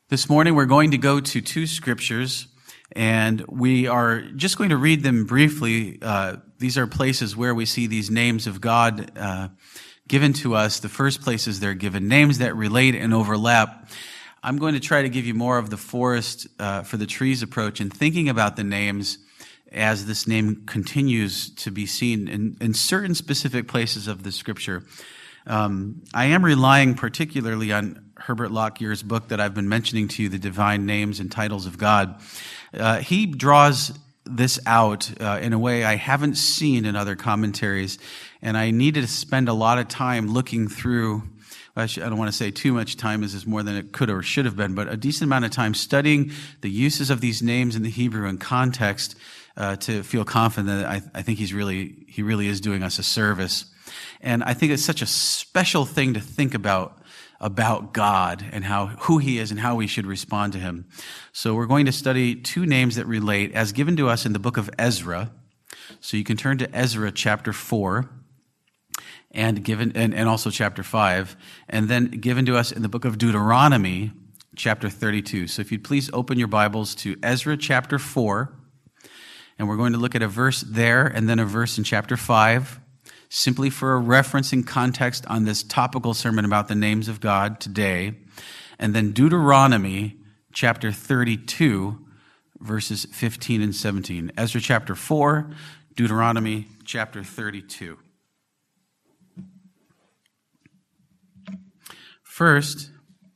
This morning we're going to go to two scriptures, and we are just going to read them briefly. These are places where we see these names of God given to us. The first places they're given, names that relate and overlap. I'm going to try to give you more of the forest for the trees approach and thinking about the names as this name continues to be seen in certain specific places of the scripture. I am relying particularly on Herbert Lockyear's book that I've been mentioning to you, The Divine Names and Titles of God. He draws this out in a way I haven't seen in other commentaries, and I needed to spend a lot of time looking through. I don't want to say too much time, as is more than it could or should have been, but a decent amount of time studying the uses of these names in the Hebrew in context to feel confident that I think he really is doing us a service. And I think it's such a special thing to think about God and who he is and how we should respond to him. So we're going to study two names that relate as given to us in the book of Ezra. So you can turn to Ezra chapter 4 and also chapter 5, and then given to us in the book of Deuteronomy chapter 32. So if you'd please open your Bibles to Ezra chapter 4, and we're going to look at a verse there and then a verse in chapter 5, simply for a reference and context on this topical sermon about the names of God today. And then Deuteronomy chapter 32, verses 15 and 17. Ezra chapter 4, Deuteronomy chapter 32. First,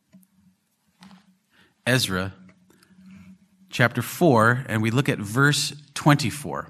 Ezra chapter 4, and we look at verse 24.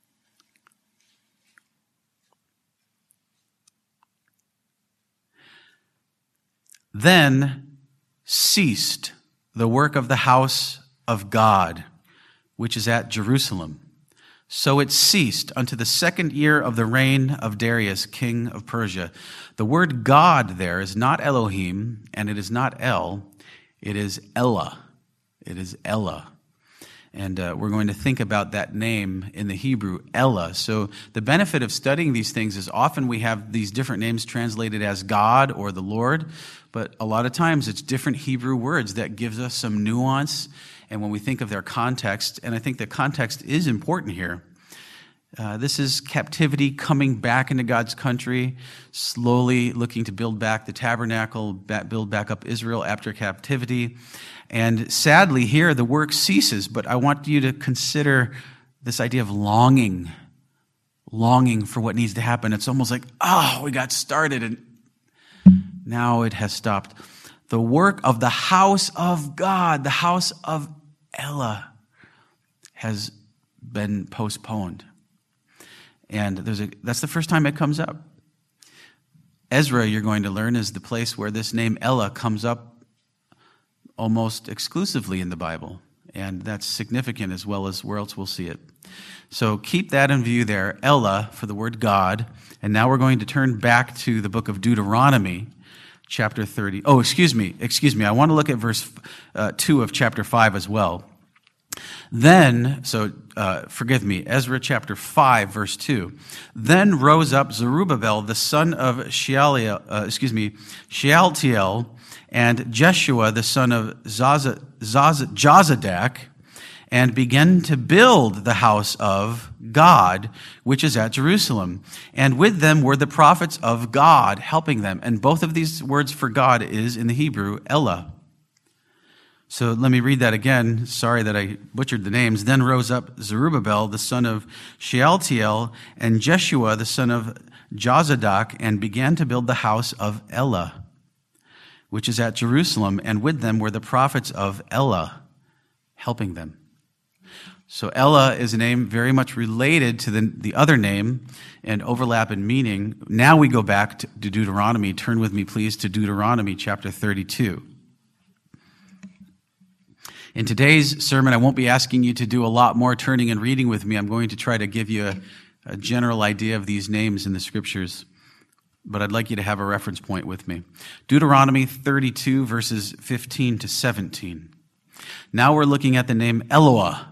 Then ceased the work of the house of God, which is at Jerusalem. So it ceased unto the second year of the reign of Darius, king of Persia. The word God there is not Elohim, and it is not El. It is Ella. It is Ella. And we're going to think about that name in the Hebrew, Ella. So the benefit of studying these things is often we have these different names translated as God or the Lord, but a lot of times it's different Hebrew words that gives us some nuance. And when we think of their context, and I think the context is important here, this is captivity coming back into God's country, slowly looking to build back the tabernacle, build back up Israel after captivity. And sadly, here the work ceases, but I want you to consider this idea of longing for what needs to happen. It's almost like, we got started and now it has stopped. The work of the house of God, the house of Ella, has been postponed. And that's the first time it comes up. Ezra, you're going to learn, is the place where this name Ella comes up almost exclusively in the Bible. And that's significant as well as where else we'll see it. So keep that in view there, Ella for the word God. And now we're going to turn back to the book of Deuteronomy, chapter 30. Oh, excuse me. I want to look at verse 2 of chapter 5 as well. Then, forgive me, Ezra chapter 5, verse 2. Then rose up Zerubbabel, the son of Shealtiel, and Jeshua, the son of Jozadak, and began to build the house of God, which is at Jerusalem. And with them were the prophets of God helping them. And both of these words for God is in the Hebrew, Ella. So let me read that again. Sorry that I butchered the names. Then rose up Zerubbabel, the son of Shealtiel, and Jeshua, the son of Jozadak, and began to build the house of Ella, which is at Jerusalem. And with them were the prophets of Ella helping them. So Ella is a name very much related to the other name and overlap in meaning. Now we go back to Deuteronomy. Turn with me, please, to Deuteronomy chapter 32. In today's sermon, I won't be asking you to do a lot more turning and reading with me. I'm going to try to give you a general idea of these names in the scriptures, but I'd like you to have a reference point with me. Deuteronomy 32, verses 15 to 17. Now we're looking at the name Eloah.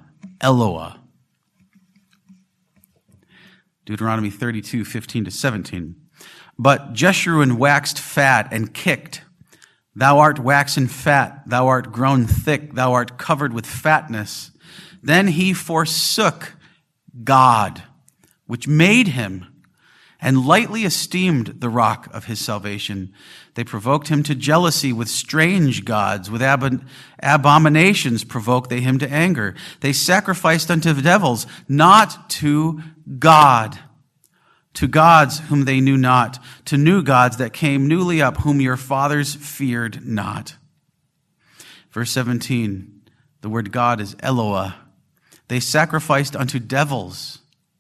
Deuteronomy 32, 15 to 17. But Jeshurun waxed fat and kicked Thou art waxen fat, thou art grown thick, thou art covered with fatness. Then he forsook God, which made him, and lightly esteemed the rock of his salvation. They provoked him to jealousy with strange gods. With abominations provoked they him to anger. They sacrificed unto the devils, not to God. To gods whom they knew not, to new gods that came newly up, whom your fathers feared not. Verse 17, the word God is Eloah. They sacrificed unto devils,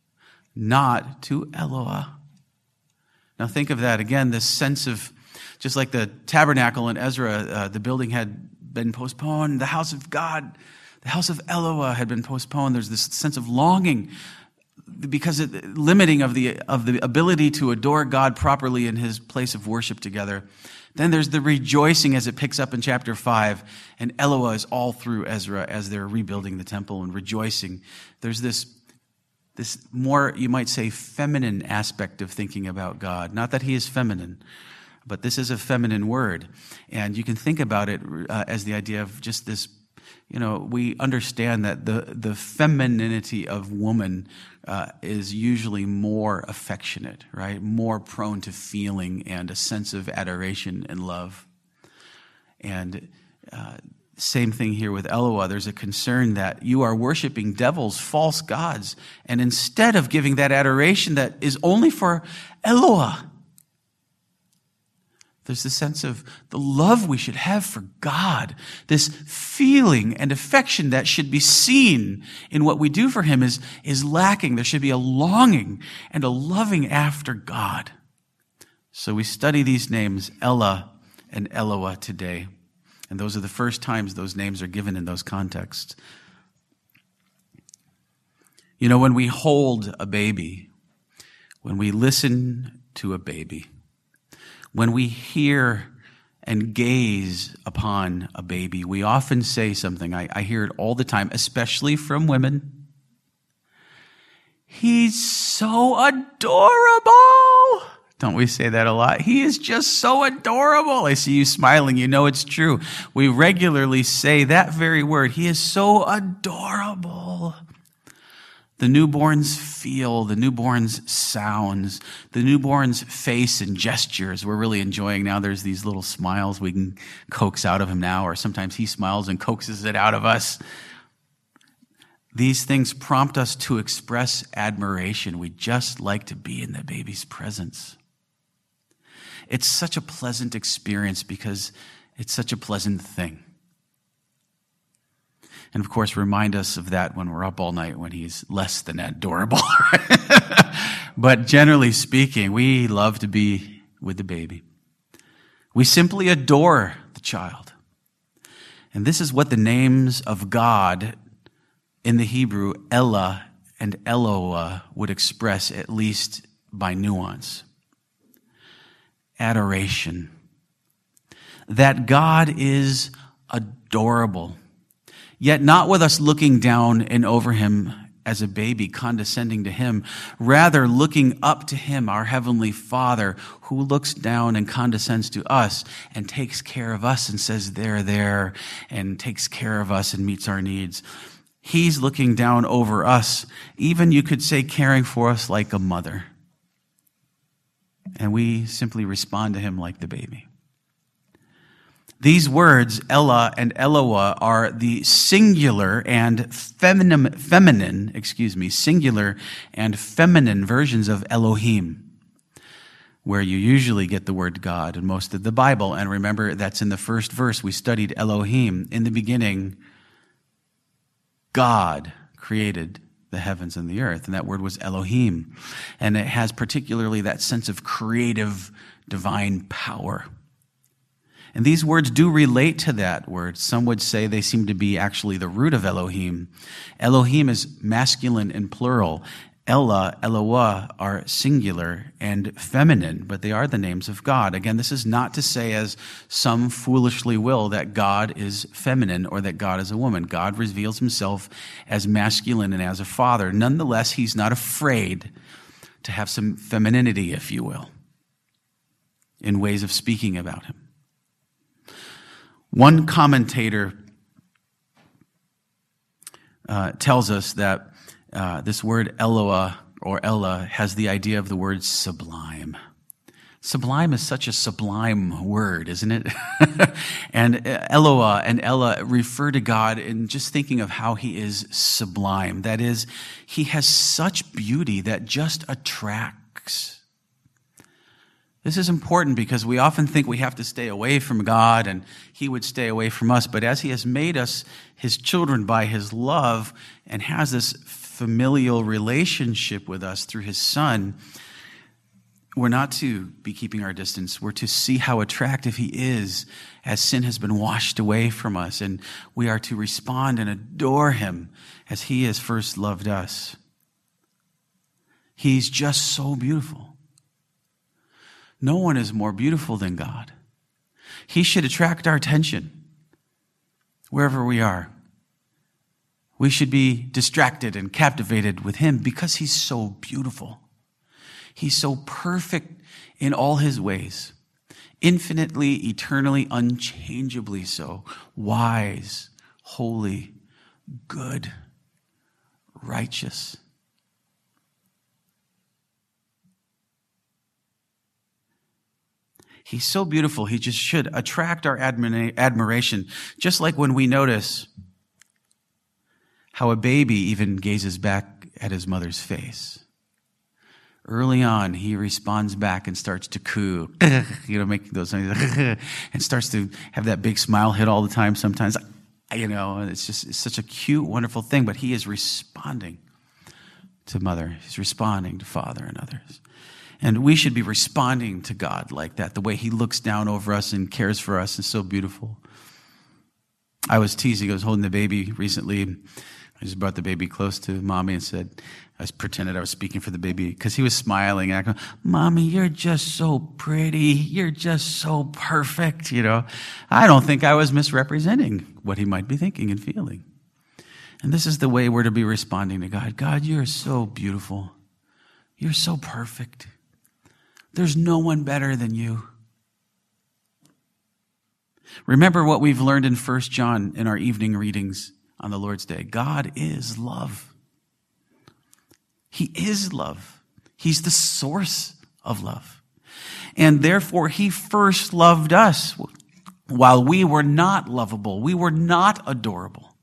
not to Eloah. Now think of that again, this sense of, just like the tabernacle in Ezra, the building had been postponed, the house of God, the house of Eloah had been postponed. There's this sense of longing, because limiting of the ability to adore God properly in his place of worship together. Then there's the rejoicing as it picks up in chapter 5, and Eloah is all through Ezra as they're rebuilding the temple and rejoicing. There's this more, you might say, feminine aspect of thinking about God. Not that he is feminine, but this is a feminine word. And you can think about it as the idea of just this, we understand that the femininity of woman is usually more affectionate, right? More prone to feeling and a sense of adoration and love. And same thing here with Eloah. There's a concern that you are worshiping devils, false gods, and instead of giving that adoration that is only for Eloah, there's the sense of the love we should have for God, this feeling and affection that should be seen in what we do for him is lacking. There should be a longing and a loving after God. So we study these names, Ella and Eloah, today. And those are the first times those names are given in those contexts. When we hold a baby, when we listen to a baby, when we hear and gaze upon a baby, we often say something. I hear it all the time, especially from women. He's so adorable. Don't we say that a lot? He is just so adorable. I see you smiling. You know it's true. We regularly say that very word. He is so adorable. The newborn's feel, the newborn's sounds, the newborn's face and gestures we're really enjoying now. There's these little smiles we can coax out of him now, or sometimes he smiles and coaxes it out of us. These things prompt us to express admiration. We just like to be in the baby's presence. It's such a pleasant experience because it's such a pleasant thing. And of course, remind us of that when we're up all night when he's less than adorable. But generally speaking, we love to be with the baby. We simply adore the child. And this is what the names of God in the Hebrew, Ella and Eloah, would express, at least by nuance. Adoration. That God is adorable. Yet not with us looking down and over him as a baby, condescending to him, rather looking up to him, our heavenly Father, who looks down and condescends to us and takes care of us and says, there, and takes care of us and meets our needs. He's looking down over us, even you could say caring for us like a mother. And we simply respond to him like the baby. These words, Ella and Eloah, are the singular and singular and feminine versions of Elohim, where you usually get the word God in most of the Bible. And remember, that's in the first verse. We studied Elohim. In the beginning, God created the heavens and the earth, and that word was Elohim. And it has particularly that sense of creative, divine power. And these words do relate to that word. Some would say they seem to be actually the root of Elohim. Elohim is masculine and plural. Ella, Eloah are singular and feminine, but they are the names of God. Again, this is not to say, as some foolishly will, that God is feminine or that God is a woman. God reveals himself as masculine and as a father. Nonetheless, he's not afraid to have some femininity, if you will, in ways of speaking about him. One commentator tells us that this word Eloah or Ella has the idea of the word sublime. Sublime is such a sublime word, isn't it? And Eloah and Ella refer to God in just thinking of how he is sublime. That is, he has such beauty that just attracts. This is important because we often think we have to stay away from God and he would stay away from us. But as he has made us his children by his love and has this familial relationship with us through his Son, we're not to be keeping our distance. We're to see how attractive he is as sin has been washed away from us. And we are to respond and adore him as he has first loved us. He's just so beautiful. No one is more beautiful than God. He should attract our attention wherever we are. We should be distracted and captivated with him because he's so beautiful. He's so perfect in all his ways, infinitely, eternally, unchangeably so, wise, holy, good, righteous. He's so beautiful, he just should attract our admiration, just like when we notice how a baby even gazes back at his mother's face. Early on, he responds back and starts to coo, making those sounds, and starts to have that big smile hit all the time sometimes. It's such a cute, wonderful thing, but he is responding to mother. He's responding to father and others. And we should be responding to God like that. The way he looks down over us and cares for us is so beautiful. I was teasing, I was holding the baby recently. I just brought the baby close to mommy and said, I pretended I was speaking for the baby because he was smiling and I go, Mommy, you're just so pretty. You're just so perfect. I don't think I was misrepresenting what he might be thinking and feeling. And this is the way we're to be responding to God. God, you're so beautiful. You're so perfect. There's no one better than you. Remember what we've learned in 1 John in our evening readings on the Lord's Day. God is love. He is love. He's the source of love. And therefore, he first loved us while we were not lovable. We were not adorable.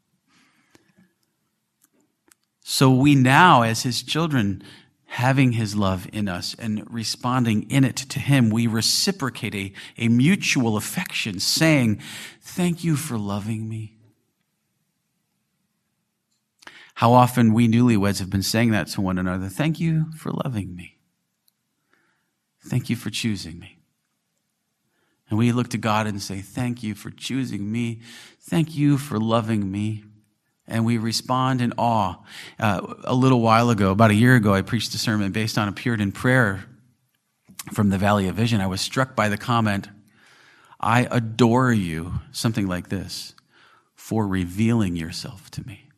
So we now, as his children, having his love in us and responding in it to him, we reciprocate a mutual affection, saying, thank you for loving me. How often we newlyweds have been saying that to one another. Thank you for loving me. Thank you for choosing me. And we look to God and say, thank you for choosing me. Thank you for loving me. And we respond in awe. A little while ago, about a year ago, I preached a sermon based on a Puritan prayer from the Valley of Vision. I was struck by the comment, I adore you, something like this, for revealing yourself to me.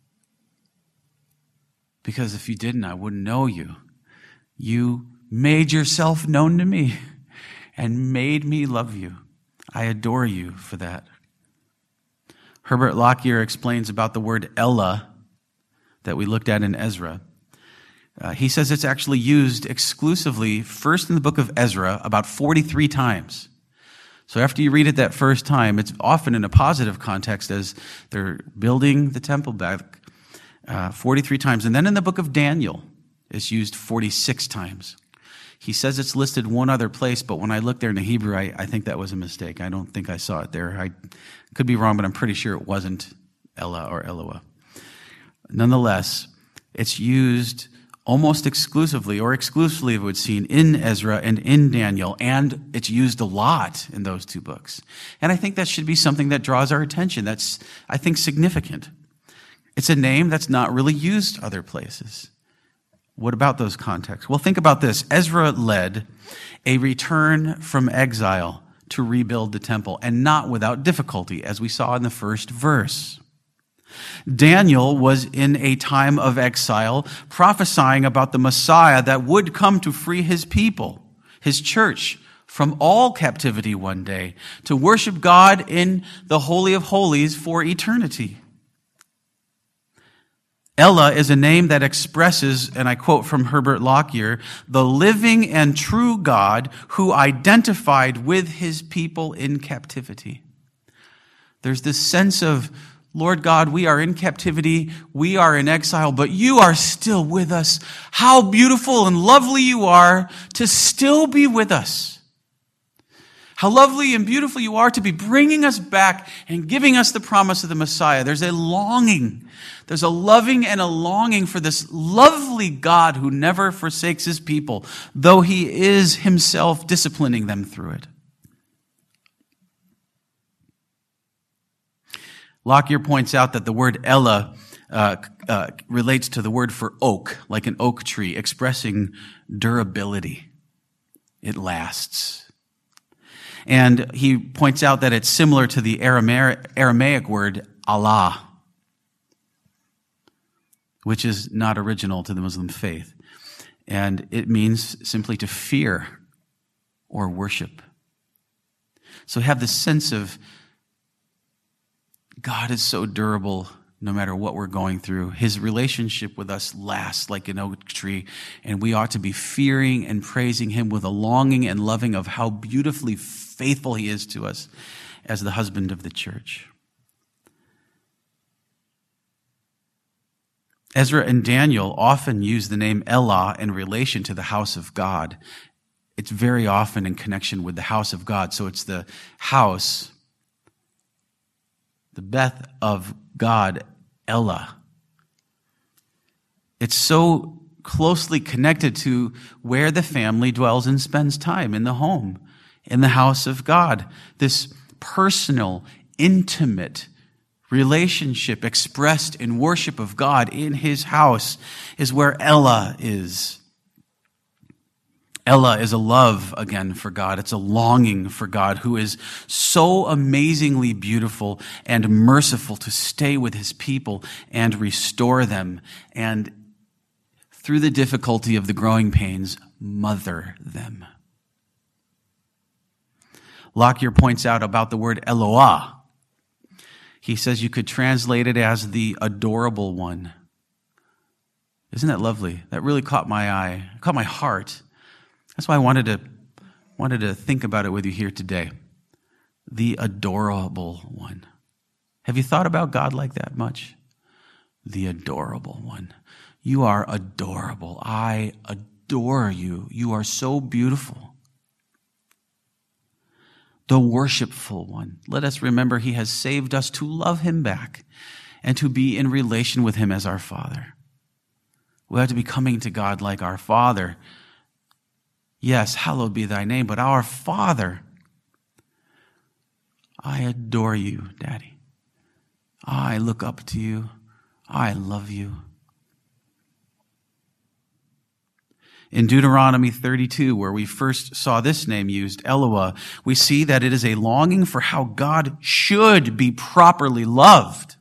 Because if you didn't, I wouldn't know you. You made yourself known to me and made me love you. I adore you for that. Herbert Lockyer explains about the word Ella that we looked at in Ezra. He says it's actually used exclusively first in the book of Ezra about 43 times. So after you read it that first time, it's often in a positive context as they're building the temple back 43 times. And then in the book of Daniel, it's used 46 times. He says it's listed one other place, but when I looked there in the Hebrew, I think that was a mistake. I don't think I saw it there. I could be wrong, but I'm pretty sure it wasn't Ella or Eloah. Nonetheless, it's used almost exclusively, or exclusively, it would seem, in Ezra and in Daniel, and it's used a lot in those two books. And I think that should be something that draws our attention. That's, I think, significant. It's a name that's not really used other places. What about those contexts? Well, think about this. Ezra led a return from exile to rebuild the temple, and not without difficulty, as we saw in the first verse. Daniel was in a time of exile, prophesying about the Messiah that would come to free his people, his church, from all captivity one day to worship God in the Holy of Holies for eternity. Ella is a name that expresses, and I quote from Herbert Lockyer, the living and true God who identified with his people in captivity. There's this sense of, Lord God, we are in captivity, we are in exile, but you are still with us. How beautiful and lovely you are to still be with us. How lovely and beautiful you are to be bringing us back and giving us the promise of the Messiah. There's a longing. There's a loving and a longing for this lovely God who never forsakes his people, though he is himself disciplining them through it. Lockyer points out that the word Ella relates to the word for oak, like an oak tree, expressing durability. It lasts. And he points out that it's similar to the Aramaic word Allah, which is not original to the Muslim faith. And it means simply to fear or worship. So have this sense of God is so durable no matter what we're going through. His relationship with us lasts like an oak tree, and we ought to be fearing and praising him with a longing and loving of how beautifully faithful he is to us as the husband of the church. Ezra and Daniel often use the name Elah in relation to the house of God. It's very often in connection with the house of God. So it's the house, the Beth of God, Elah. It's so closely connected to where the family dwells and spends time, in the home, in the house of God. This personal, intimate relationship expressed in worship of God in his house is where Ella is. Ella is a love, again, for God. It's a longing for God, who is so amazingly beautiful and merciful to stay with his people and restore them, and through the difficulty of the growing pains, mother them. Lockyer points out about the word Eloah. He says you could translate it as the adorable one. Isn't that lovely? That really caught my eye, caught my heart. That's why I wanted to think about it with you here today. The adorable one. Have you thought about God like that much? The adorable one. You are adorable. I adore you. You are so beautiful. The worshipful one. Let us remember he has saved us to love him back and to be in relation with him as our Father. We have to be coming to God like our Father. Yes, hallowed be thy name, but our Father, I adore you, Daddy. I look up to you. I love you. In Deuteronomy 32, where we first saw this name used, Eloah, we see that it is a longing for how God should be properly loved.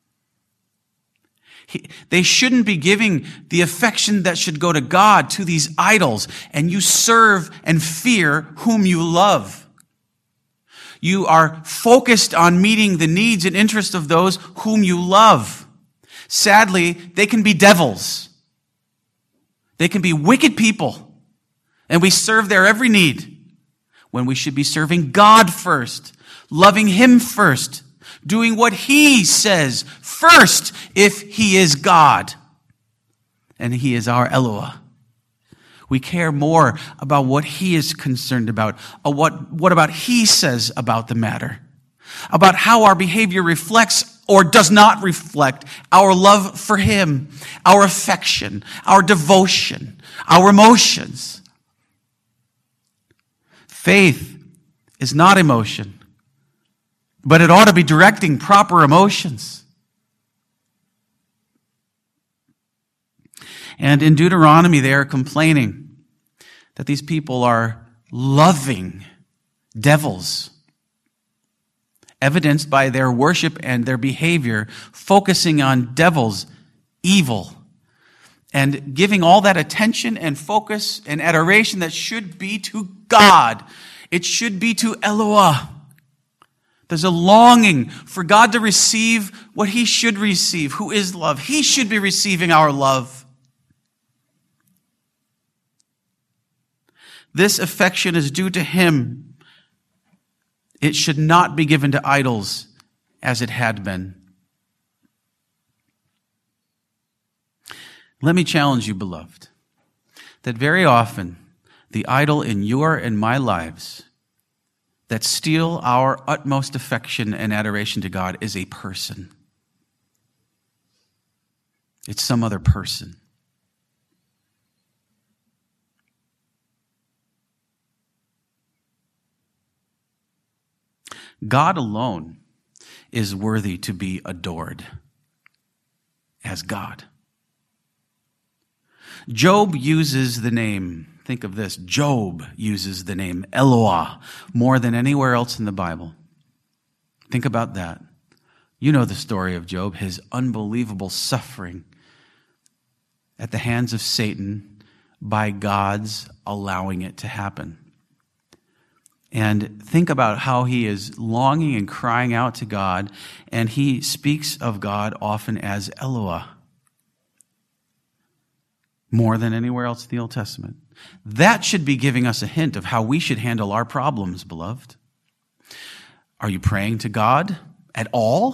They shouldn't be giving the affection that should go to God to these idols, and you serve and fear whom you love. You are focused on meeting the needs and interests of those whom you love. Sadly, they can be devils. They can be wicked people, and we serve their every need when we should be serving God first, loving him first, doing what he says first if he is God and he is our Eloah. We care more about what he is concerned about, what about he says about the matter, about how our behavior reflects or does not reflect our love for him, our affection, our devotion, our emotions. Faith is not emotion, but it ought to be directing proper emotions. And in Deuteronomy, they are complaining that these people are loving devils, evidenced by their worship and their behavior, focusing on devils, evil, and giving all that attention and focus and adoration that should be to God It should be to Eloah. There's a longing for God to receive what he should receive, who is love. He should be receiving our love. This affection is due to him. It should not be given to idols as it had been. Let me challenge you, beloved, that very often the idol in your and my lives that steal our utmost affection and adoration to God is a person. It's some other person. God alone is worthy to be adored as God. Job uses the name, think of this, Job uses the name Eloah more than anywhere else in the Bible. Think about that. You know the story of Job, his unbelievable suffering at the hands of Satan by God's allowing it to happen. And think about how he is longing and crying out to God, and he speaks of God often as Eloah, more than anywhere else in the Old Testament. That should be giving us a hint of how we should handle our problems, beloved. Are you praying to God at all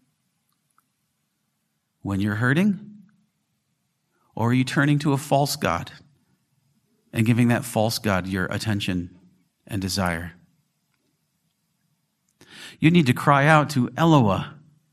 when you're hurting? Or are you turning to a false god and giving that false god your attention and desire? You need to cry out to Eloah.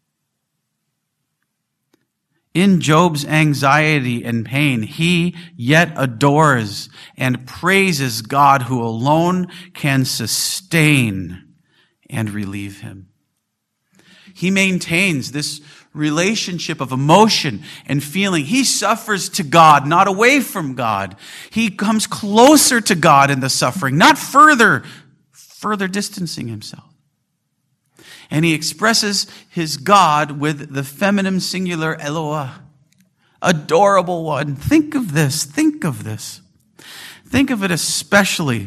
In Job's anxiety and pain, he yet adores and praises God who alone can sustain and relieve him. He maintains this relationship of emotion and feeling. He suffers to God, not away from God. He comes closer to God in the suffering, not further distancing himself. And he expresses his God with the feminine singular Eloah, adorable one. Think of this. Think of this. Think of it especially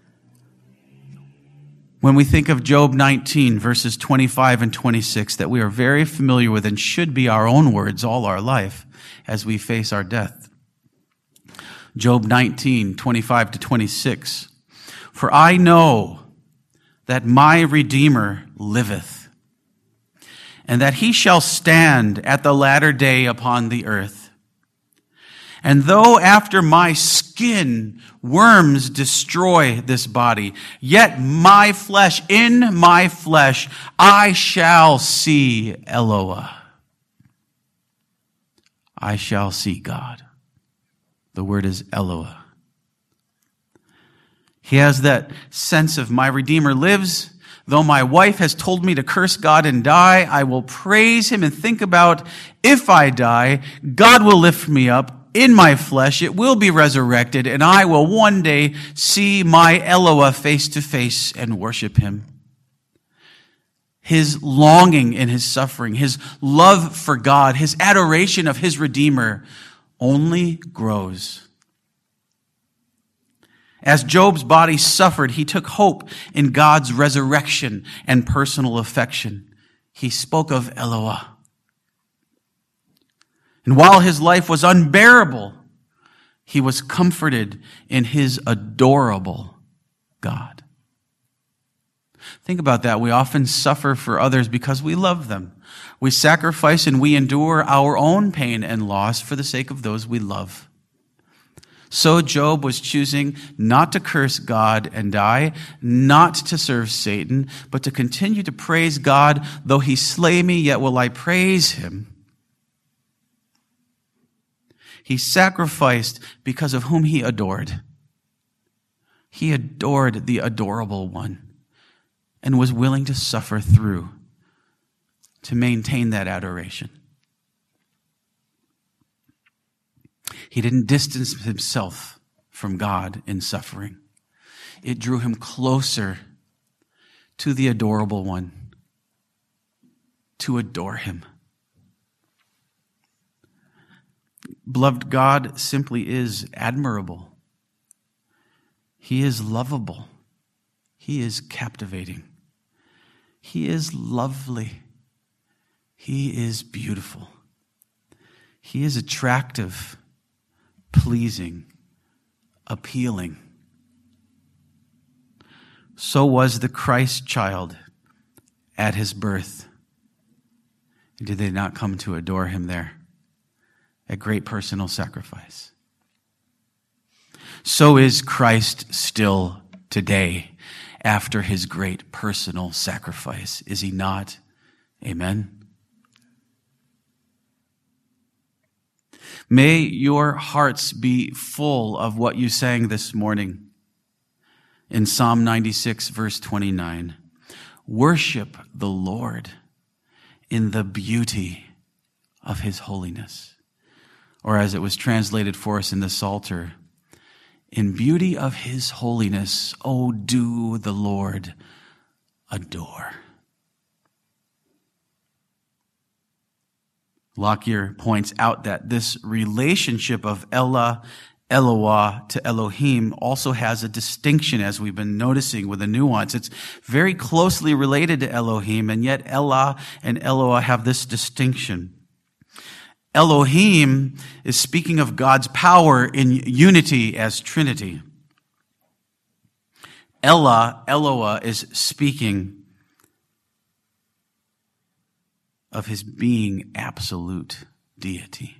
when we think of Job 19, verses 25 and 26, that we are very familiar with and should be our own words all our life as we face our death. Job 19, 25 to 26. For I know that my Redeemer liveth, and that he shall stand at the latter day upon the earth. And though after my skin worms destroy this body, yet my flesh, in my flesh, I shall see Eloah. I shall see God. The word is Eloah. He has that sense of my Redeemer lives. Though my wife has told me to curse God and die, I will praise him and think about if I die, God will lift me up in my flesh. It will be resurrected, and I will one day see my Eloah face to face and worship him. His longing in his suffering, his love for God, his adoration of his Redeemer only grows. As Job's body suffered, he took hope in God's resurrection and personal affection. He spoke of Eloah. And while his life was unbearable, he was comforted in his adorable God. Think about that. We often suffer for others because we love them. We sacrifice and we endure our own pain and loss for the sake of those we love. So Job was choosing not to curse God and die, not to serve Satan, but to continue to praise God. Though he slay me, yet will I praise him. He sacrificed because of whom he adored. He adored the adorable one and was willing to suffer through to maintain that adoration. He didn't distance himself from God in suffering. It drew him closer to the adorable one, to adore him. Beloved, God simply is admirable. He is lovable. He is captivating. He is lovely. He is beautiful. He is attractive, pleasing, appealing. So was the Christ child at his birth. Did they not come to adore him there? A great personal sacrifice. So is Christ still today after his great personal sacrifice. Is he not? Amen. May your hearts be full of what you sang this morning in Psalm 96, verse 29. Worship the Lord in the beauty of his holiness. Or as it was translated for us in the Psalter, in beauty of his holiness, O do the Lord adore. Lockyer points out that this relationship of Ella, Eloah to Elohim also has a distinction, as we've been noticing with a nuance. It's very closely related to Elohim, and yet Ella and Eloah have this distinction. Elohim is speaking of God's power in unity as Trinity. Eloah is speaking of his being absolute deity.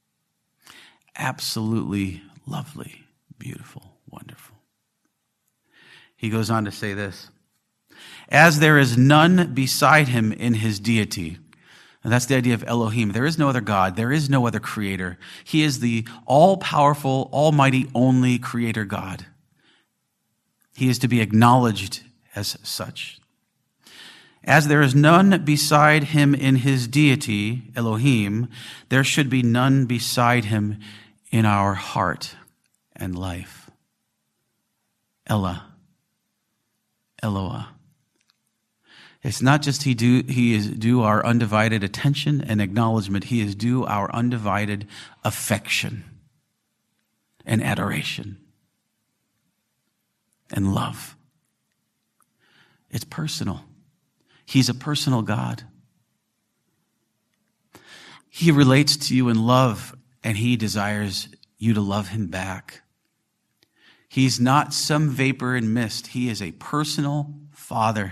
Absolutely lovely, beautiful, wonderful. He goes on to say this, as there is none beside him in his deity. And that's the idea of Elohim. There is no other God. There is no other creator. He is the all-powerful, almighty, only creator God. He is to be acknowledged as such. As there is none beside him in his deity, Elohim, there should be none beside him in our heart and life. Eloah. It's not just he is due our undivided attention and acknowledgement. He is due our undivided affection and adoration and love. It's personal. He's a personal God. He relates to you in love, and he desires you to love him back. He's not some vapor and mist. He is a personal Father,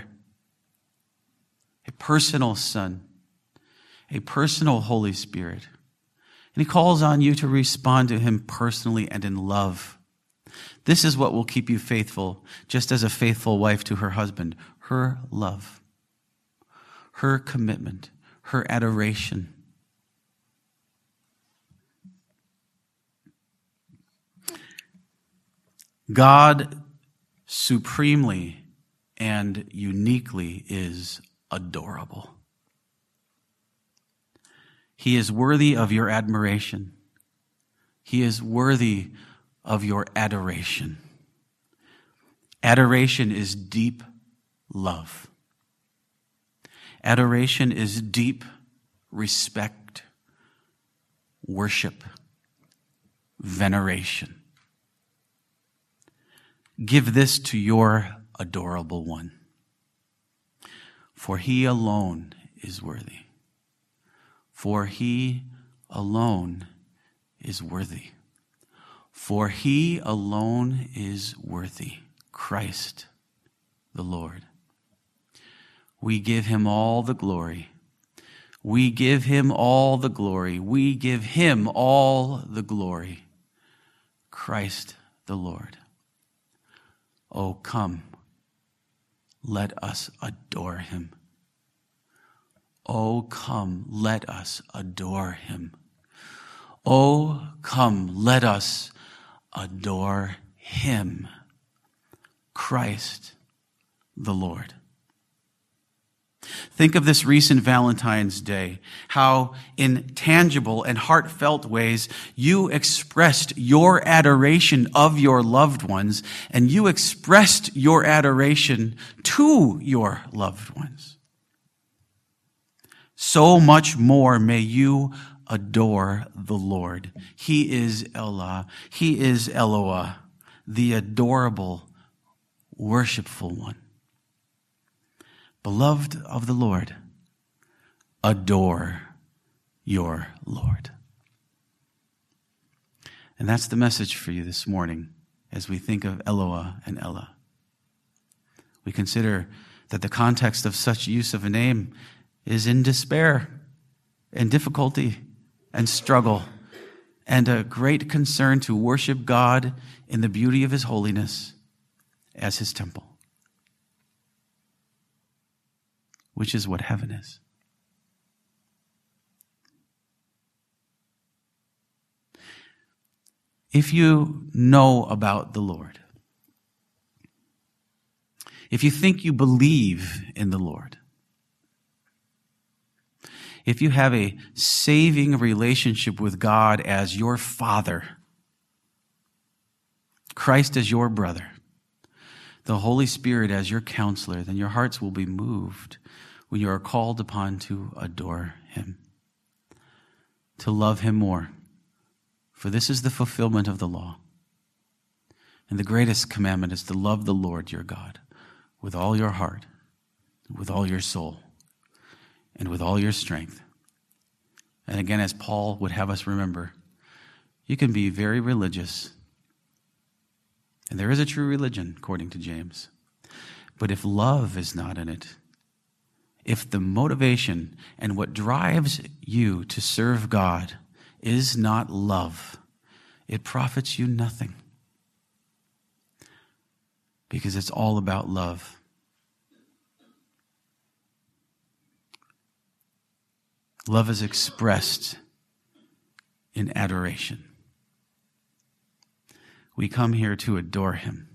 a personal Son, a personal Holy Spirit. And he calls on you to respond to him personally and in love. This is what will keep you faithful, just as a faithful wife to her husband. Her love, her commitment, her adoration. God supremely and uniquely is adorable. He is worthy of your admiration. He is worthy of your adoration. Adoration is deep love. Adoration is deep respect, worship, veneration. Give this to your adorable one, for he alone is worthy. For he alone is worthy. For he alone is worthy, Christ the Lord. We give him all the glory. We give him all the glory. We give him all the glory, Christ the Lord. Oh, come, let us adore him. Oh, come, let us adore him. Oh, come, let us adore him, Christ the Lord. Think of this recent Valentine's Day, how in tangible and heartfelt ways you expressed your adoration of your loved ones, and you expressed your adoration to your loved ones. So much more may you adore the Lord. He is Elah. He is Eloah, the adorable, worshipful one. Beloved of the Lord, adore your Lord. And that's the message for you this morning as we think of Eloah and Ella. We consider that the context of such use of a name is in despair and difficulty and struggle and a great concern to worship God in the beauty of his holiness as his temple, which is what heaven is. If you know about the Lord, if you think you believe in the Lord, if you have a saving relationship with God as your Father, Christ as your brother, the Holy Spirit as your counselor, then your hearts will be moved when you are called upon to adore him, to love him more. For this is the fulfillment of the law. And the greatest commandment is to love the Lord your God with all your heart, with all your soul, and with all your strength. And again, as Paul would have us remember, you can be very religious. And there is a true religion, according to James. But if love is not in it, if the motivation and what drives you to serve God is not love, it profits you nothing. Because it's all about love. Love is expressed in adoration. We come here to adore him.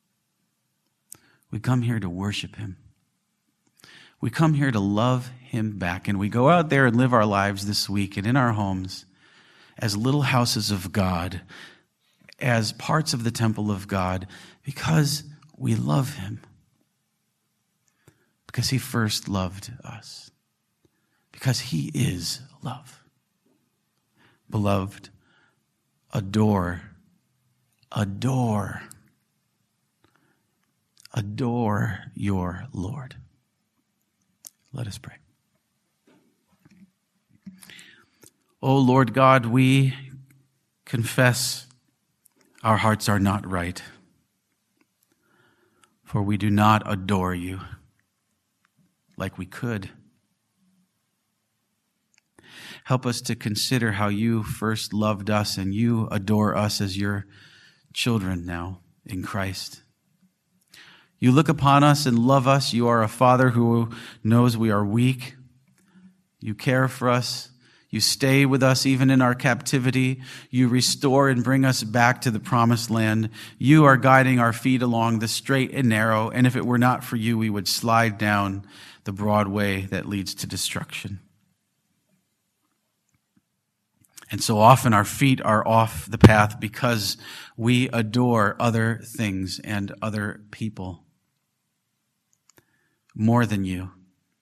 We come here to worship him. We come here to love him back. And we go out there and live our lives this week and in our homes as little houses of God, as parts of the temple of God, because we love him. Because he first loved us. Because he is love. Beloved, adore your Lord. Let us pray. O Lord God, we confess our hearts are not right, for we do not adore you like we could. Help us to consider how you first loved us and you adore us as your children now in Christ. You look upon us and love us. You are a Father who knows we are weak. You care for us. You stay with us even in our captivity. You restore and bring us back to the promised land. You are guiding our feet along the straight and narrow, and if it were not for you, we would slide down the broad way that leads to destruction. And so often our feet are off the path because we adore other things and other people more than you.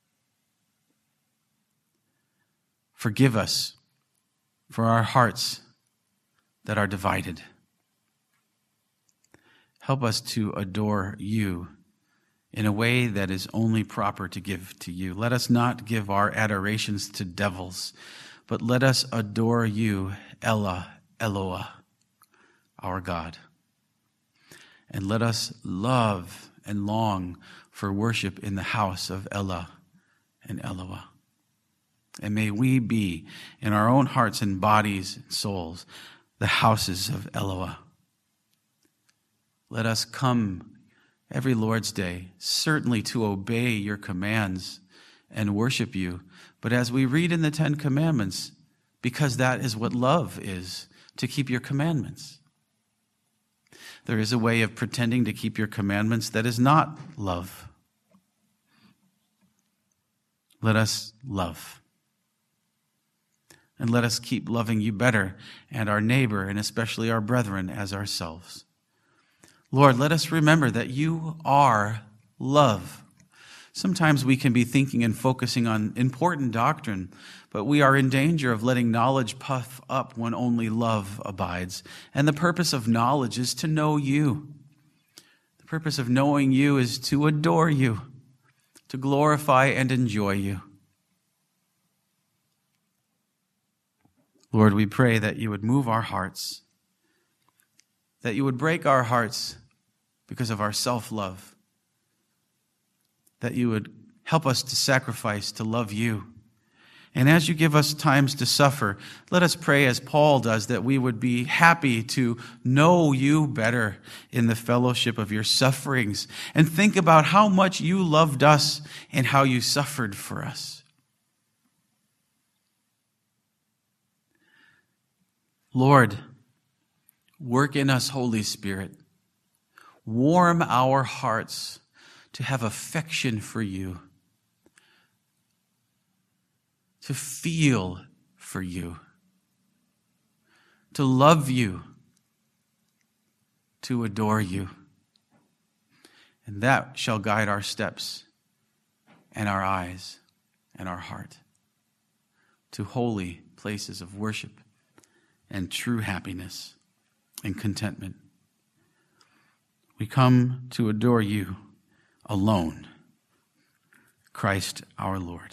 Forgive us for our hearts that are divided. Help us to adore you in a way that is only proper to give to you. Let us not give our adorations to devils, but let us adore you, Eloah, our God. And let us love and long for worship in the house of Ella and Eloah. And may we be, in our own hearts and bodies and souls, the houses of Eloah. Let us come every Lord's Day, certainly to obey your commands and worship you. But as we read in the Ten Commandments, because that is what love is, to keep your commandments. There is a way of pretending to keep your commandments that is not love. Let us love. And let us keep loving you better and our neighbor and especially our brethren as ourselves. Lord, let us remember that you are love. Sometimes we can be thinking and focusing on important doctrine, but we are in danger of letting knowledge puff up when only love abides. And the purpose of knowledge is to know you. The purpose of knowing you is to adore you, to glorify and enjoy you. Lord, we pray that you would move our hearts, that you would break our hearts because of our self-love, that you would help us to sacrifice, to love you. And as you give us times to suffer, let us pray as Paul does, that we would be happy to know you better in the fellowship of your sufferings and think about how much you loved us and how you suffered for us. Lord, work in us, Holy Spirit. Warm our hearts to have affection for you, to feel for you, to love you, to adore you. And that shall guide our steps and our eyes and our heart to holy places of worship and true happiness and contentment. We come to adore you alone, Christ our Lord.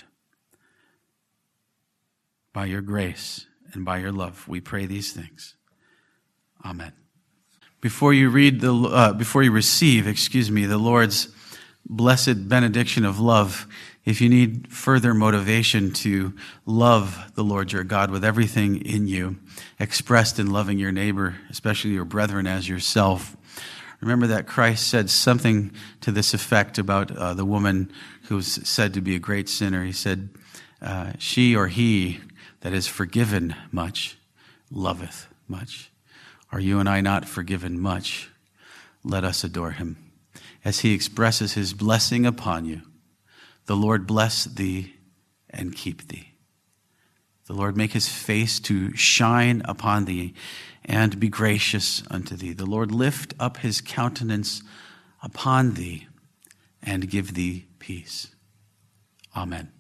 By your grace and by your love, we pray these things. Amen. Before you receive the Lord's blessed benediction of love, if you need further motivation to love the Lord your God with everything in you, expressed in loving your neighbor, especially your brethren as yourself, remember that Christ said something to this effect about the woman who was said to be a great sinner. He said, she or he that is forgiven much loveth much. Are you and I not forgiven much? Let us adore him. As he expresses his blessing upon you, the Lord bless thee and keep thee. The Lord make his face to shine upon thee and be gracious unto thee. The Lord lift up his countenance upon thee and give thee peace. Amen.